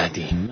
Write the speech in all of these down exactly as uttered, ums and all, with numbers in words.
ندیم.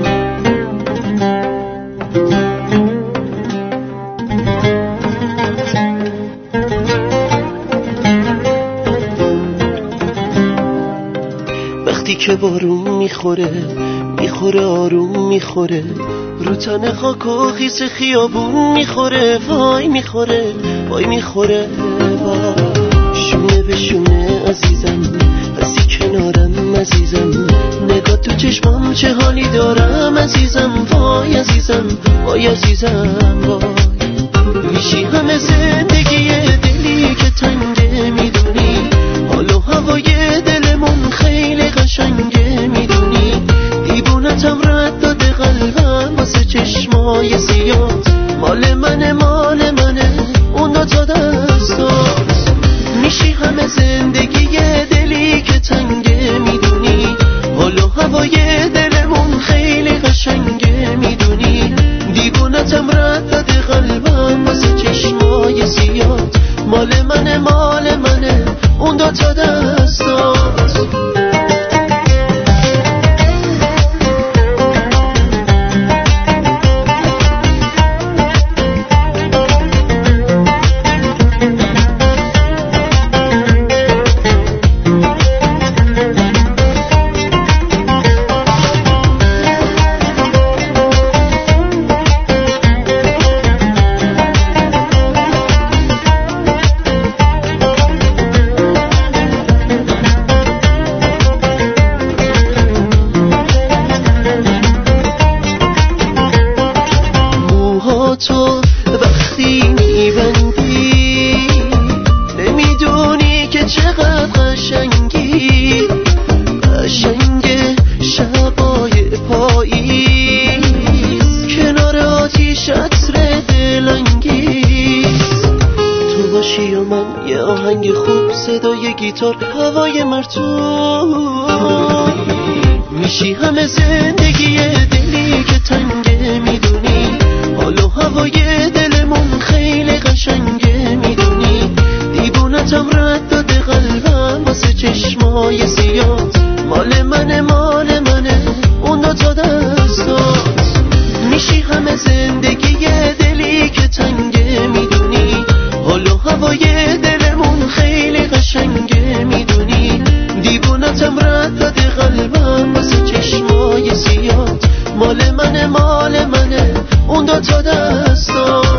وقتی که بارون میخوره میخوره آروم میخوره رو تن خاک و خیس خیابون میخوره وای میخوره وای میخوره وای شونه به شونه عزیزم هستی کنارم عزیزم نگاه تو چشمام چه حالی دارم عزیزم وای عزیزم وای عزیزم وای میشی همه زندگی دلی که تنگه میدونی حال و هوای دلمون خیلی قشنگه میدونی دیوونتم رد داده قلبم واسه چشمای زیاد مال منه مال منه اون دو تا دستات میشی همه زندگی دلی که تنگه میدونی حال و هوای دلمون خیلی قشنگه میدونی دیوونتم رد داده قلبم واسه چشمای زیاد مال منه مال منه اون دو تا دستات تو وقتی میبندی نمیدونی که چقدر قشنگی قشنگ شبای پاییز کنار آتیش عطر دلانگیز تو باشی و من یه آهنگ خوب صدای گیتار هوای مرطوب میشی همه زندگی دلی که تنگه میدونی حال و هوای دلمون خیلی قشنگه میدونی دیوونتم رد داده قلبم واسه چشمای زیاد مال منه مال منه اون دو تا دستات میشی همه زندگی دلی که تنگه میدونی حال و هوای دلمون خیلی قشنگه میدونی دیوونتم رد داده قلبم واسه چشمای زیاد مال منه مال منه اون دو تا دستات